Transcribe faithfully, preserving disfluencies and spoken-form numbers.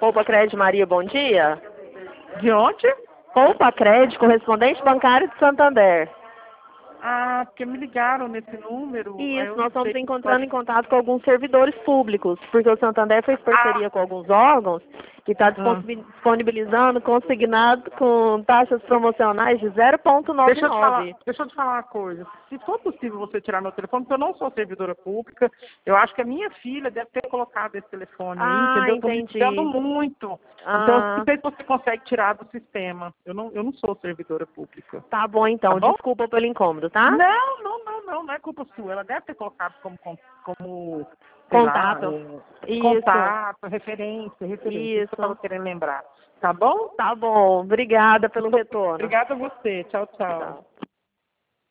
Poupa Crédito Maria, bom dia. De onde? Poupa Crédito, correspondente bancário de Santander. Ah, porque me ligaram nesse número. Isso, eu nós estamos sei. encontrando em contato com alguns servidores públicos, porque o Santander fez parceria ah. com alguns órgãos que está disponibilizando consignado com taxas promocionais de zero vírgula noventa e nove. Deixa, deixa eu te falar uma coisa. Se for possível você tirar meu telefone, porque eu não sou servidora pública, eu acho que a minha filha deve ter colocado esse telefone aí, ah, entendeu? Entendi. Estou me ligando muito. Ah. Então, não sei se você consegue tirar do sistema. Eu não, eu não sou servidora pública. Tá bom, então. Tá bom? Desculpa pelo incômodo, tá? Não, não, não, não. Não é culpa sua. Ela deve ter colocado como, como contato. Lá, Isso. Contato, referência, referência. Isso que eu estava querendo lembrar. Tá bom? Tá bom. Obrigada pelo retorno. Obrigada a você. Tchau, tchau. tchau.